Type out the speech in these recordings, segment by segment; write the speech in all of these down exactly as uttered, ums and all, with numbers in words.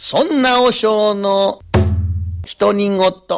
そんな和尚の独り言。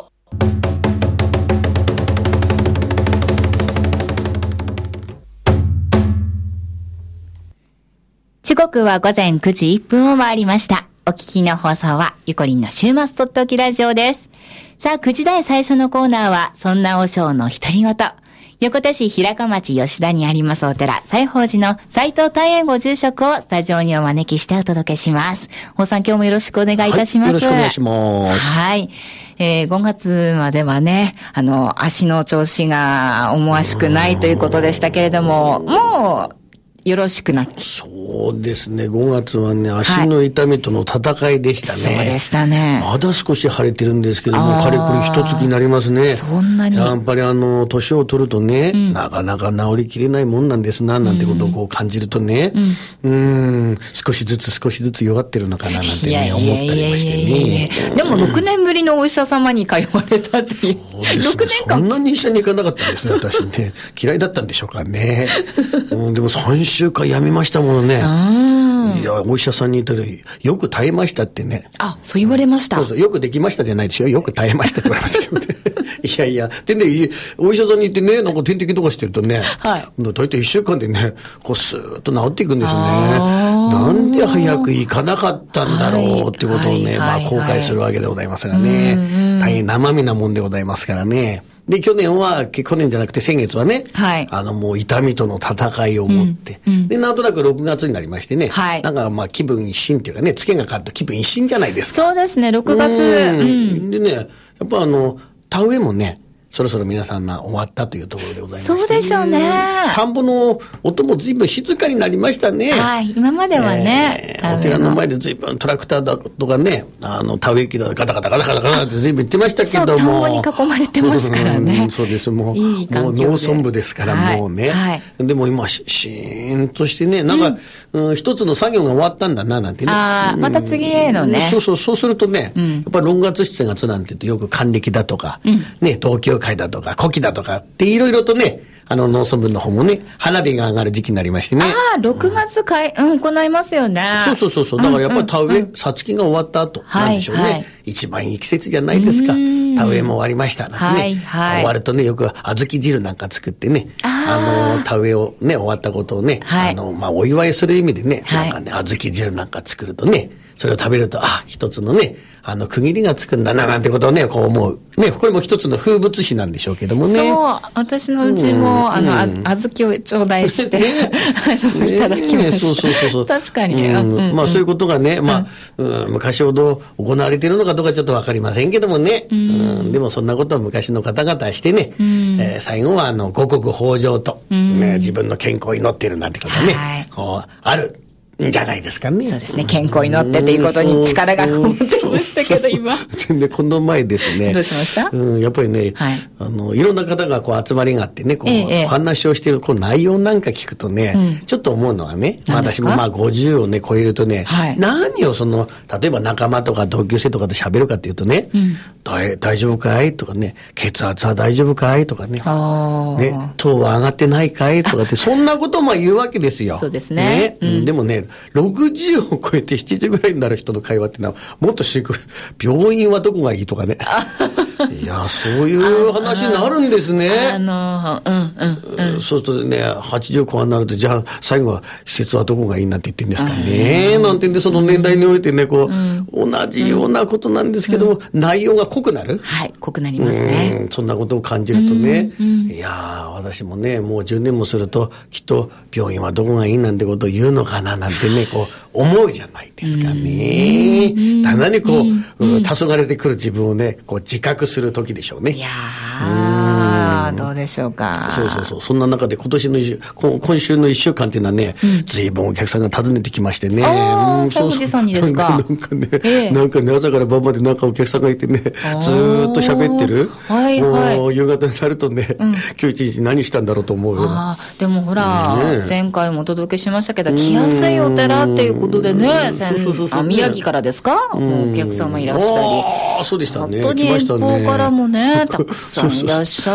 時刻は午前くじいっぷんを回りました。お聞きの放送はゆこりんの週末とっておきラジオです。さあ、くじ台最初のコーナーはそんな和尚の独り言。横手市平川町吉田にありますお寺西宝寺の斉藤大円ご住職をスタジオにお招きしてお届けします。法さん、今日もよろしくお願いいたします。 はい、よろしくお願いします。 はい、えー、ごがつまではね、あの足の調子が思わしくないということでしたけれども、もうよろしくなって。 そうですね。ごがつはね、足の痛みとの戦いでしたね。 はい、そうでしたね。 まだ少し腫れてるんですけども、かれこれ一月になりますね。 そんなに。 やっぱりあの、年を取るとね、うん、なかなか治りきれないもんなんですな、なんてことをこう感じるとね、うん、うーん、少しずつ少しずつ弱ってるのかな、なんてね、いやいやいやいや思ったりましてね。 でもろくねんぶりのお医者様に通われたっていう。そうですね。ろくねんかん。 そんなに医者に行かなかったんですね、私ね。嫌いだったんでしょうかね。うん、でもさんしゅうかんやめましたものね。いや、お医者さんに言ったら、よく耐えましたってね。 あ、そう言われました。 そうそう、よくできましたじゃないですよ。よく耐えましたって言われましたけどね。いやいや、でね、お医者さんに言ってね、なんか点滴とかしてるとね、はい。大体いっしゅうかんでね、こうスーッと治っていくんですよね。なんで早く行かなかったんだろうってことをね、まあ後悔するわけでございますがね。大変生身なもんでございますからね。で、去年は、去年じゃなくて先月はね、はい、あのもう痛みとの戦いを持って、うんうん、で、なんとなくろくがつになりましてね、はい、なんかまあ気分一新っていうかね、ツケが変わると気分一新じゃないですか。 そうですね、ろくがつ。うんうん、でね、やっぱあの、田植えもね、そろそろ皆さんが終わったというところでございまして、ね、 そうでしょうね。 田んぼの音も随分静かになりましたね。 はい、今まではね。 えー、お寺の前で随分トラクターだとかね、あの、田植え機だガタガタガタガタガタって随分言ってましたけども。 そう、田んぼに囲まれてますからね。 うん、そうです。もう、 いい環境でもう農村部ですから、はい、もうね。はい、でも今、し、しーんとしてね、なんか、うんうん、一つの作業が終わったんだな、なんてね。 ああ、また次へのね。 そうそう、そうするとね、うん、やっぱりろくがつしちがつなんて言うとよく還暦だとか、うん、ね、同級会だとか、古希だとかっていろいろとね、あの農村部の方もね、花火が上がる時期になりましてね。ああ、ろくがつかい、うん、行いますよね。 そうそうそうそう。だからやっぱり田植え、さつきが終わった後なんでしょうね。はいはい、一番いい季節じゃないですか。田植えも終わりましたなんてね。はいはい、終わるとね、よく小豆汁なんか作ってね、あの、田植えをね、終わったことをね、はい、あの、まあ、お祝いする意味でね、はい、なんかね、小豆汁なんか作るとね、それを食べると、あ、一つのね、あの、区切りがつくんだな、なんてことをね、こう思う。ね、これも一つの風物詩なんでしょうけどもね。 そう、私のうちも、うん、あの、うん、あずきを頂戴して、ね、あの、いただきました。 そうそうそうそう。 確かに。 うんうん、まあ、そういうことがね、まあ、うん、昔ほど行われているのかどうかちょっとわかりませんけどもね。うんうん、でもそんなことは昔の方々はしてね、うん、えー、最後は、あの、五穀豊穣と、うんね、自分の健康を祈っているなんてことね、はい、こう、ある。じゃないですかね。 そうですね。健康を祈ってということに力がこもってましたけど、今。 で、この前ですね。 どうしました？ うん、やっぱりね、はい、あの、いろんな方がこう集まりがあってね、こう、ええ、お話をしているこう内容なんか聞くとね、うん、ちょっと思うのはね、私もまあごじゅうをね、超えるとね、はい、何をその、例えば仲間とか同級生とかで喋るかっていうとね、うん、大, 大丈夫かいとかね、血圧は大丈夫かいとかね、ね、糖は上がってないかいとかって、そんなことをまあ言うわけですよ。 そうですね。 ね、うん、でもね、ろくじゅうを超えてしちじゅうぐらいになる人の会話っていうのはもっとしく、病院はどこがいいとかね。いや、そういう話になるんですね。 あの、うんうんうん。 そうするとね、はちじゅう後半になると、じゃあ最後は施設はどこがいいなんて言ってんですかね。なんて言って、その年代においてね、こう、うん、同じようなことなんですけども、うん、内容が濃くなる。 はい、濃くなりますね。 うん、そんなことを感じるとね、うんうん、いやー、私もね、もうじゅうねんもすると、きっと病院はどこがいいなんてことを言うのかななんてね、こう、思うじゃないですかね。ただにこう、うん、黄昏れてくる自分をね、こう自覚する時でしょうね。 いやー、どうでしょうか。 そうそうそう。そんな中で今年の一週、今週の一週間っていうのはね、うん、随分お客さんが訪ねてきましてね。 ああ、そうそう。さんにですか。 なんかね、えー、なんかね、朝から晩までなんかお客さんがいてね、ずーっと喋ってる。はいはい。もう夕方になるとね、うん、今日一日何したんだろうと思うような。 あでもほら、ね、前回もお届けしましたけど、来やすいお寺っていうことでね、宮城からですか、もうお客様いらっしゃり。 ああ、そうでしたね。 本当に遠方からもね、たくさんいらっしゃって。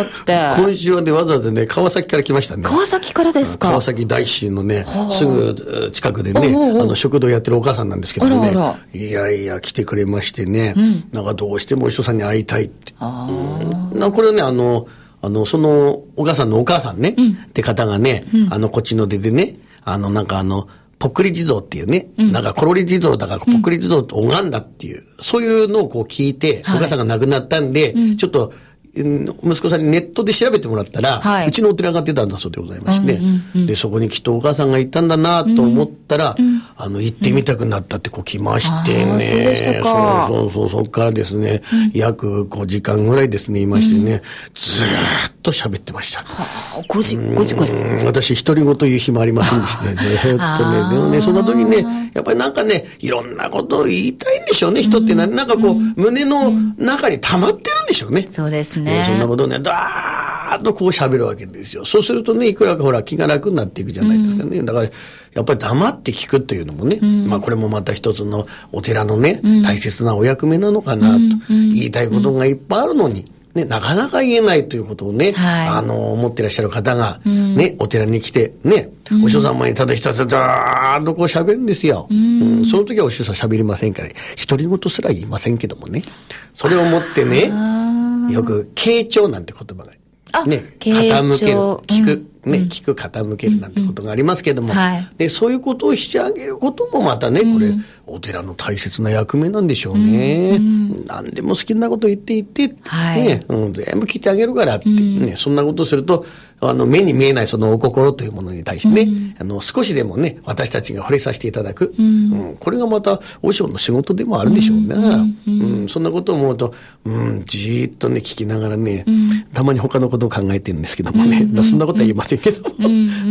今週はね、わざわざね、川崎から来ましたね。 川崎からですか？ 川崎大師のね、すぐ近くでね、あの、食堂やってるお母さんなんですけどね。あらあら、いやいや、来てくれましてね、うん、なんかどうしてもお師匠さんに会いたいって。あうん、なこれはね、あの、あの、その、お母さんのお母さんね、うん、って方がね、うん、あの、こっちの出でね、あの、なんかあの、ぽっくり地蔵っていうね、うん、なんかコロリ地蔵だからぽっくり地蔵と拝んだっていう、うん、そういうのをこう聞いて、はい、お母さんが亡くなったんで、うん、ちょっと、息子さんにネットで調べてもらったら、はい、うちのお寺が出たんだそうでございまして、ね、うんうんうん、で、そこにきっとお母さんが行ったんだなと思ったら、うん、あの、行ってみたくなったってこう来ましてね。 そうでしたか。 そうそうそう、そっからですね、うん、約ごじかんぐらいですね、いましてね、うん、ずーっと喋ってました。 はあ、ごじ、ごじ、ごじ。 私、独り言言う日もありませんでしてね、ずーっとね、でもね、そんな時ね、やっぱりなんかね、いろんなことを言いたいんでしょうね、人ってのは。なんかこう、うん、胸の中に溜まってるんでしょうね。 そうですね。 ね、そんなことね、だーっとこう喋るわけですよ。そうするとね、いくらかほら気が楽になっていくじゃないですかね。うん、だから、やっぱり黙って聞くっていうのもね、うん、まあこれもまた一つのお寺のね、うん、大切なお役目なのかなと、うん、言いたいことがいっぱいあるのに、ね、なかなか言えないということをね、はい、あの、思ってらっしゃる方が、ね、うん、お寺に来て、ね、うん、お師匠さん前にただひたすらだーっとこう喋るんですよ。うんうん、その時はお師匠さん喋りませんから、独り言すら言いませんけどもね。それをもってね、よく、傾聴なんて言葉が、ね、傾ける、聞く、うん、ね、聞く、傾けるなんてことがありますけども、うんうんはい、で、そういうことをしてあげることもまたね、これ、うん、お寺の大切な役目なんでしょうね。うん、何でも好きなこと言っていって、はい、ね、うん、全部聞いてあげるからって、うん、ね、そんなことすると、あの、目に見えないそのお心というものに対してね、うん、あの、少しでもね、私たちが惚れさせていただく、うんうん、これがまた、和尚の仕事でもあるんでしょうね。うんうんうん、そんなことを思うと、うん、じーっとね、聞きながらね、うん、たまに他のことを考えてるんですけどもね、うん、そんなことは言いませんけども、うん、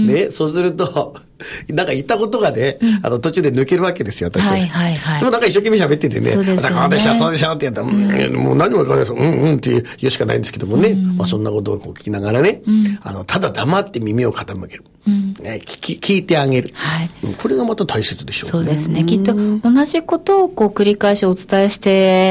ね、そうすると、なんか言ったことがね、うん、あの、途中で抜けるわけですよ、私は。はいはいはい。でもなんか一生懸命喋っててね、そうですよね。なんか、そうでしょ、そうでしょって言ったら、うん、もう何も言わないですよ、うんうんって言うしかないんですけどもね、うん、まあそんなことをこう聞きながらね、うん、あの、ただ黙って耳を傾ける。うんね、聞き、聞いてあげる。はい。これがまた大切でしょうね。 そうですね。きっと同じことをこう繰り返しお伝えして、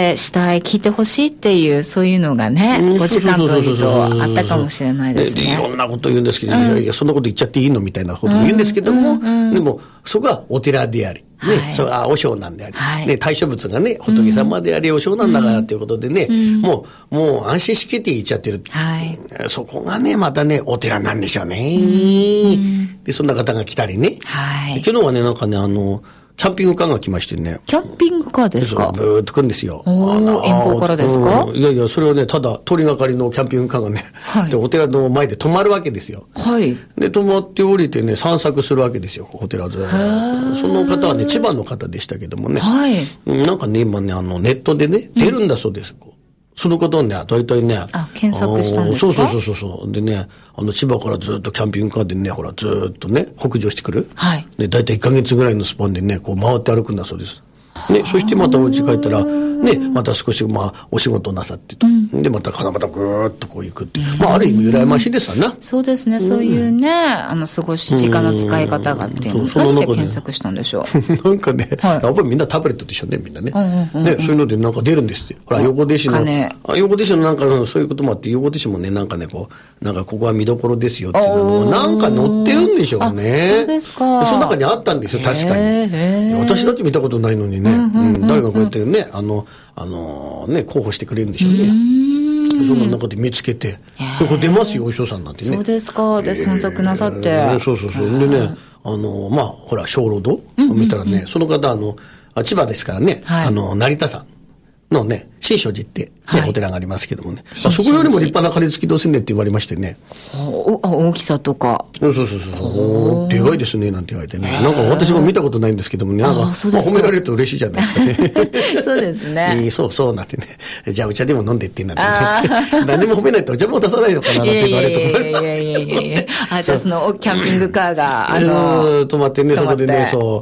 したい、聞いてほしいっていう、そういうのがね、うん、ご時間というとあったかもしれないですね。 で、いろんなこと言うんですけど、うん、いやいや、そんなこと言っちゃっていいのみたいなことを言うんですけども、うんうんうん、でも、そこはお寺であり。ね、はい、そう、あ、お尚なんであり、はい、ね、対処物がね、仏様であり、お尚なんだからっていうことでね、うん、もう、もう安心しきって言っちゃってる。はい、そこがね、またね、お寺なんでしょうね。うん、で、そんな方が来たりね。はい、昨日はね、なんかね、あの、キャンピングカーが来ましてね。 キャンピングカーですか？ ブーっと来るんですよ。 遠方からですか？ うん、いやいや、それはね、ただ通りがかりのキャンピングカーがね、はい、でお寺の前で止まるわけですよ。はい。で、止まって降りてね、散策するわけですよ、お寺で。その方はね、千葉の方でしたけどもね。はい。なんかね、今ね、あの、ネットでね、出るんだそうです。うん、そのことをね、大体ね。 あ、検索したんですか？ そうそうそうそう。でね、あの、千葉からずっとキャンピングカーでね、ほら、ずっとね、北上してくる。はい。で、大体いっかげつぐらいのスパンでね、こう回って歩くんだそうです。ね、そしてまたお家帰ったら、ね、また少し、まあ、お仕事なさってと。うん、で、また、またぐーっとこう行くって。まあ、ある意味、羨ましいですわな。 そうですね、そういうね、あの、過ごし、時間の使い方がっていうのを、どうやって検索したんでしょう。なんかね、やっぱりみんなタブレットでしょね、みんなね。ね、そういうのでなんか出るんですよ。ほら、横手市の、横手市のなんか、そういうこともあって、横手市もね、なんかね、こう、なんかここは見どころですよっていうのも、なんか載ってるんでしょうね。 そうですか。 その中にあったんですよ、確かに。私だって見たことないのにね。誰がこうやってね、あの、あの、ね、候補してくれるんでしょうね。そんな中で見つけて、これ出ますよ、お師匠さんなんてね。 そうですか。で、散策なさって。 そうそうそう。でね、あの、まあ、ほら、小ロードを見たらね、その方、あの、千葉ですからね、あの、成田山のね、新勝寺ってね、お寺がありますけどもね。そこよりも立派な仮付きどうせんねって言われましてね。 大きさとか。 そうそうそうそう。でかいですね、なんて言われてね。なんか私も見たことないんですけどもね。なんか褒められると嬉しいじゃないですかね。 そうですね。 そうそうなんてね。じゃあお茶でも飲んでってなんてね。何も褒めないとお茶も出さないのかななんて言われると困る。いやいやいやいやあ、じゃあそのキャンピングカーが、あの、止まってね、そこでね、そう。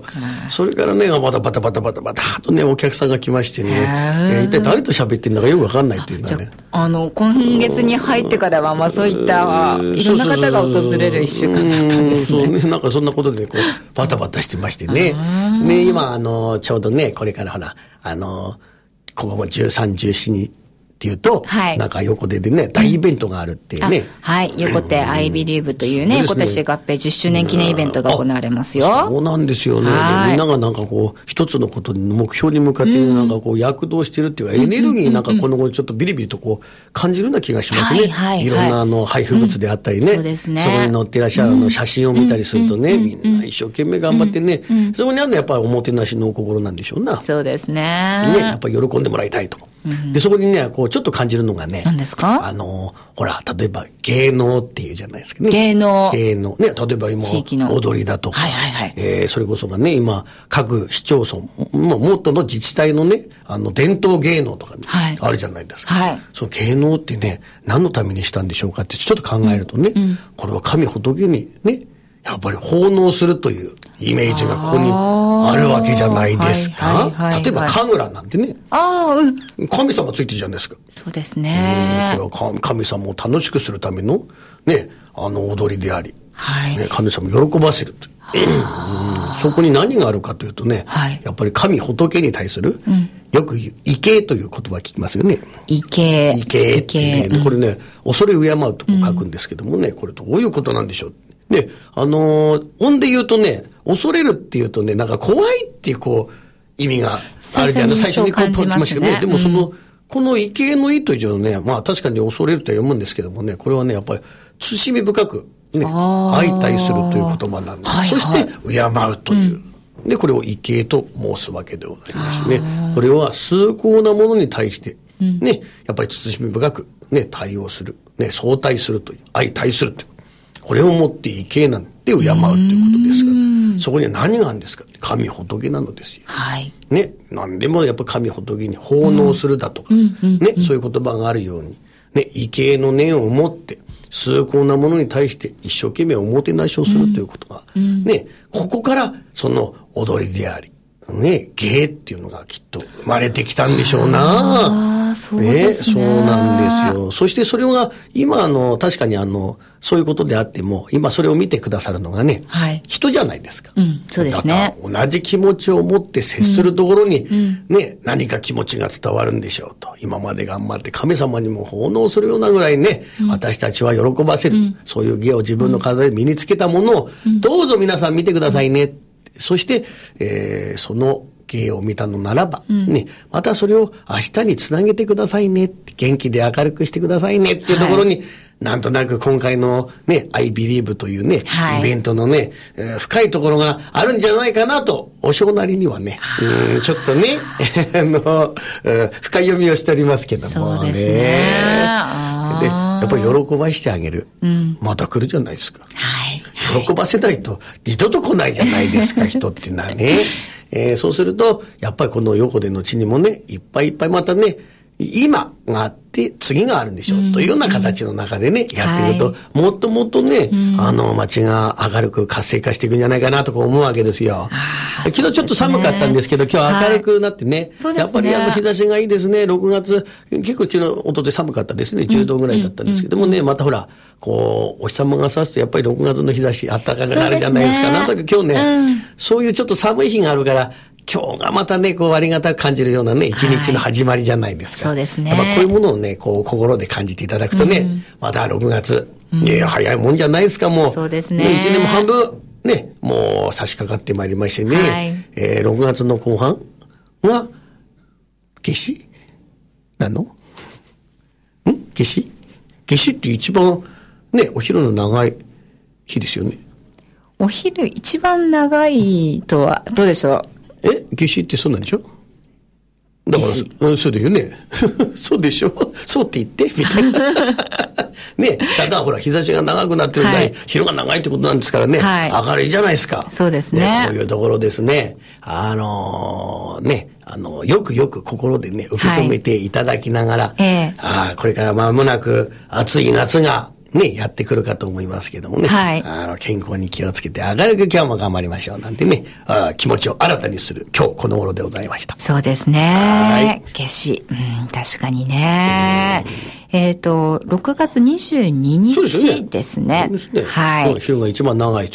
それからね、またバタバタバタバタとね、お客さんが来ましてね。一体誰と喋ってんだかよくわかんないっていうのはね。 あの、今月に入ってからは、まあそういった、いろんな方が訪れる一週間だったんですね。 そうね、なんかそんなことで、こう、バタバタしてましてね。ね、今、あの、ちょうどね、これからほら、あの、ここもじゅうさん、じゅうしちに、っっていうと、はい、なんか横手でね、大イベントがあるっていうね。うん、 はい。横手 I Believe というね、今年合併じゅっしゅうねん記念イベントが行われますよ。 そうなんですよね。で、みんながなんかこう、一つのことに目標に向かってなんかこう躍動してるっていうか、エネルギーなんかこの頃ちょっとビリビリとこう感じるような気がしますね。はいはいはい、いろんなあの配布物であったりね。うん、そうですね。そこに載っていらっしゃるあの写真を見たりするとね、みんな一生懸命頑張ってね、うんうん、そこにあるのはやっぱりおもてなしの心なんでしょうな。 そうですね。 ね、やっぱり喜んでもらいたいと。うん、で、そこにね、こう、ちょっと感じるのがね。 何ですか？ あの、ほら、例えば芸能っていうじゃないですかね。 芸能。 芸能。ね、例えば今、踊りだとか。はいはいはい。えー、それこそがね、今、各市町村、ももっとの自治体のね、あの、伝統芸能とかね、はい、あるじゃないですか。はい。その芸能ってね、何のためにしたんでしょうかってちょっと考えるとね、うんうん、これは神仏にね、やっぱり奉納するというイメージがここにあるわけじゃないですか。はいはいはいはい、例えば神楽なんてね。ああ、うん。神様ついてるじゃないですか。 そうですね。 これは神様を楽しくするためのね、あの踊りであり、はい、ね、神様を喜ばせるという、うん。そこに何があるかというとね、はい、やっぱり神仏に対する、うん、よく畏敬という言葉聞きますよね。 畏敬。 畏敬ってね、うん、これね、恐れ敬うとこう書くんですけどもね、うん、これどういうことなんでしょう。で、あのー、音で言うとね、恐れるっていうとね、なんか怖いっていうこう、意味があるじゃない。最初にこう取りましたけどね。でもその、うん、この畏敬の意というのはね、まあ確かに恐れると読むんですけどもね、これはね、やっぱり、慎み深く、ね、相対するという言葉なんで、はいはい、そして、敬うという。うん、で、これを畏敬と申すわけでございましてね。これは崇高なものに対して、ね、やっぱり慎み深く、ね、対応する。ね、相対するという。相対するという。これをもって畏敬なんて敬うということですから、そこには何があるんですか？神仏なのですよ。はい。ね、何でもやっぱ神仏に奉納するだとか、うんうん、ね、そういう言葉があるように、ね、畏敬の念を持って、崇高なものに対して一生懸命おもてなしをするということが、うん、ね、ここからその踊りであり、ね、芸っていうのがきっと生まれてきたんでしょうな。あ、そうですね。ね、そうなんですよ。そしてそれが今あの確かにあのそういうことであっても今それを見てくださるのがね、はい、人じゃないですか。うん、そうですね。だから同じ気持ちを持って接するところに、うん、ね、何か気持ちが伝わるんでしょうと。今まで頑張って神様にも奉納するようなぐらいね、うん、私たちは喜ばせる、うん、そういう芸を自分の体で身につけたものを、うん、どうぞ皆さん見てくださいね。うんそして、えー、その芸を見たのならば、うん、ね、またそれを明日につなげてくださいねって、元気で明るくしてくださいねっていうところに、はい、なんとなく今回のね、I Believe というね、はい、イベントのね、えー、深いところがあるんじゃないかなと、お正なりにはね、うん、ちょっとね、あの、深読みをしておりますけどもね。そうですね。で、やっぱり喜ばしてあげる。うん、また来るじゃないですか。はい。喜ばせないと二度と来ないじゃないですか、人っていうのはね。えー、そうすると、やっぱりこの横手の地にもね、いっぱいいっぱいまたね、今があって次があるんでしょう、うん、というような形の中でね、やっていくと、はい、もっともっとね、うん、あの街が明るく活性化していくんじゃないかなと思うわけですよ。昨日ちょっと寒かったんですけど、今日明るくなってね、はい、やっぱりあの日差しがいいですね。ろくがつ、結構昨日、おととい寒かったですね。じゅうどぐらいだったんですけどもね、うん、またほら、こう、お日様が差すとやっぱりろくがつの日差し暖かくなるじゃないですか。なんとか今日ね、うん、そういうちょっと寒い日があるから、今日がまたね、こう、ありがたく感じるようなね、一日の始まりじゃないですか。はい、そうですね。やっぱこういうものをね、こう、心で感じていただくとね、うん、またろくがつ、うん、いや、早いもんじゃないですか、もう。そうですね。一年も半分、ね、もう差し掛かってまいりましてね、はい、えー、ろくがつの後半が、夏至なの？ん夏至？夏至って一番、ね、お昼の長い日ですよね。 お昼一番長いとは、どうでしょう？ え、夏至ってそうなんでしょ？だから、そうだよね。そうでしょ？そうって言って、みたいな。ね、ただほら、日差しが長くなってるんだ、はい、昼が長いってことなんですからね、はい、明るいじゃないですか。 そうですね。 こういうところですね。あのー、ね、あの、よくよく心でね、受け止めていただきながら、はい、ああ、これから間もなく暑い夏が、ね、やってくるかと思いますけどもね。はい。あの、健康に気をつけて明るく今日も頑張りましょうなんてね、あ気持ちを新たにする今日この頃でございました。 そうですね。はい。夏至。うん、確かにね。えっと、ろくがつにじゅうににちですね。そうですね。 はい。昼が一番長い時の。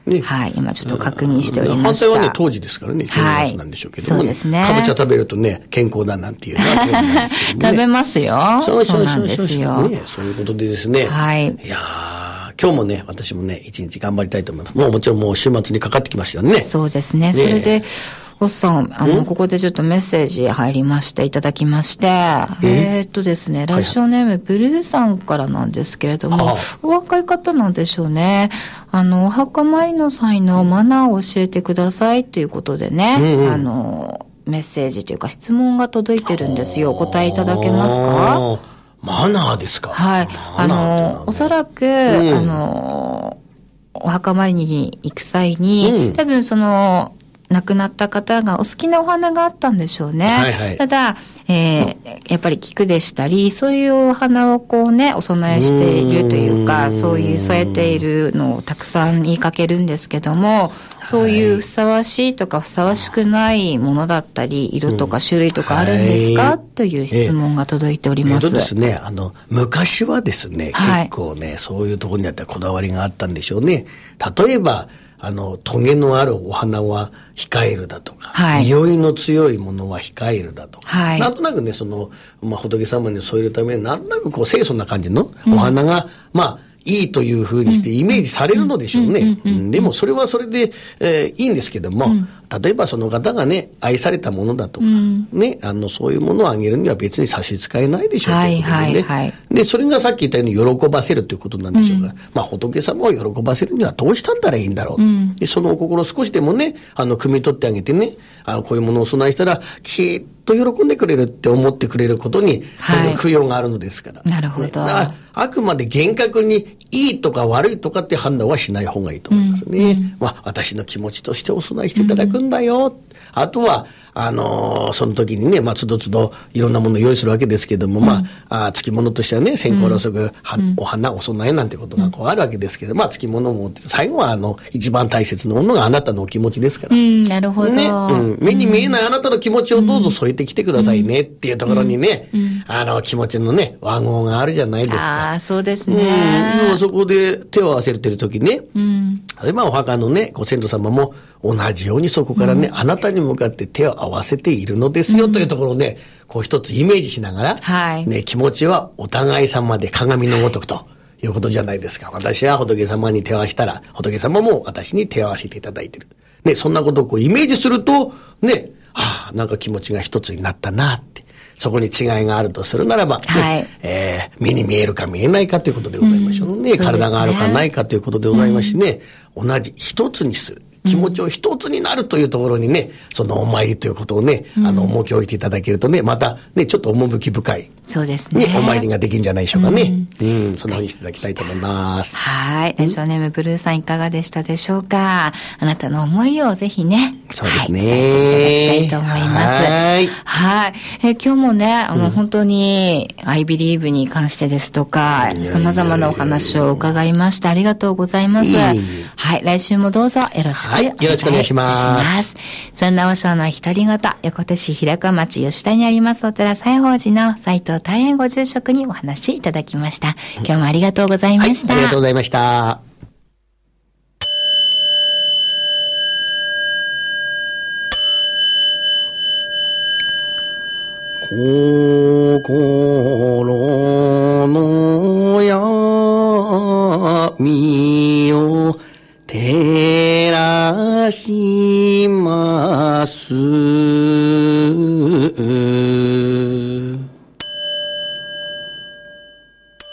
ね。 はい。今ちょっと確認しておりました。 反対はね、当時ですからね、じゅうがつなんでしょうけども、ね。はい、そうですね。かぼちゃ食べるとね、健康だなんていうのは当時なんですけどもね。 食べますよ。 そうそうそうそうそう。ね、そういうことでですね。 はい。 いやー、今日もね、私もね、一日頑張りたいと思います。もうもちろんもう週末にかかってきましたよね。 そうですね。それで、おっさん、あの、ここでちょっとメッセージ入りまして、いただきまして、えー、っとですね、ラジオネーム、ブルーさんからなんですけれども、お若い方なんでしょうね。あの、お墓参りの際のマナーを教えてくださいということでね、うんうん、あの、メッセージというか質問が届いてるんですよ。お答えいただけますか？ マナーですか？ はい。あの、おそらく、うん、あの、お墓参りに行く際に、うん、多分その、亡くなった方がお好きなお花があったんでしょうね。はいはい、ただ、えー、やっぱり菊でしたり、そういうお花をこうね、お供えしているというか、そういう添えているのをたくさん言いかけるんですけども、そういうふさわしいとかふさわしくないものだったり、色とか種類とかあるんですか、はい、という質問が届いております。 えー、ですね、あの、昔はですね、はい、結構ね、そういうところにあったこだわりがあったんでしょうね。例えば、あの、トゲのあるお花は控えるだとか、はい、匂いの強いものは控えるだとか、はい、なんとなくね、その、まあ、仏様に添えるために、なんとなくこう、清楚な感じのお花が、うん、まあ、いいというふうにしてイメージされるのでしょうね。でもそれはそれで、えー、いいんですけども、うん、例えばその方がね、愛されたものだとか、うん、ね、あの、そういうものをあげるには別に差し支えないでしょうということでね。はいはいはい、で、それがさっき言ったように喜ばせるということなんでしょうが、うん、まあ仏様を喜ばせるにはどうしたんだらいいんだろう。うん、で、そのお心を少しでもね、あの、汲み取ってあげてね、あの、こういうものを備えしたら、きっと喜んでくれるって思ってくれることに、はい、供養があるのですから。 なるほど。ね、だからあくまで厳格にいいとか悪いとかって判断はしない方がいいと思いますね。うんうん、まあ、私の気持ちとしてお供えしていただくんだよ。うん、あとは、あのー、その時にね、まあ、つどつどいろんなものを用意するわけですけども、うん、まあ、あ付き物としてはね、線香ろうそく、うん、お花、お供えなんてことがこうあるわけですけど、まあ、付き物も、最後はあの、一番大切なものがあなたのお気持ちですから。 うん、なるほど。 ね、うん。目に見えないあなたの気持ちをどうぞ添えてきてくださいねっていうところにね、うんうん、あの、気持ちのね、和合があるじゃないですか。 ああ、そうですね。 うん。そこで手を合わせてる時ね、うん、例えばお墓のね、ご先祖様も同じようにそこからね、うん、あなたに向かって手を合わせているのですよ、うん、というところをね、こう一つイメージしながら、はい、ね、気持ちはお互い様で鏡のごとくということじゃないですか。私は仏様に手を合わせたら、仏様も私に手を合わせていただいている。ね、そんなことをこうイメージすると、ね、はあ、なんか気持ちが一つになったなって。そこに違いがあるとするならば、ね、はい、えー、目に見えるか見えないかということでございましょうね。うん、そうですね。体があるかないかということでございましてね、うん、同じ一つにする。気持ちを一つになるというところにね、そのお参りということをね、うん、あの、重きを置いていただけるとね、またね、ちょっと趣深い。 そうですね。 ね、お参りができるんじゃないでしょうかね。うん、うん、そんな風にしていただきたいと思います。 はい。ラジオネームブルーさんいかがでしたでしょうか。あなたの思いをぜひね、 そうですね。 はい、伝えていただきたいと思います。 はい。 はい。え、今日もね、あの、うん、本当に、I believe に関してですとか、様々なお話を伺いまして、ありがとうございます。はい。来週もどうぞよろしくお願いいたします。 はい、よろしくお願いします。 そんな和尚の独り言、横手市平川町吉田にありますお寺西宝寺の斉藤大円ご住職にお話いただきました。今日もありがとうございました。 はい、ありがとうございました。心の闇を照らします。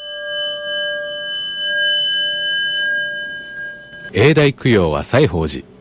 永代供養は西宝寺。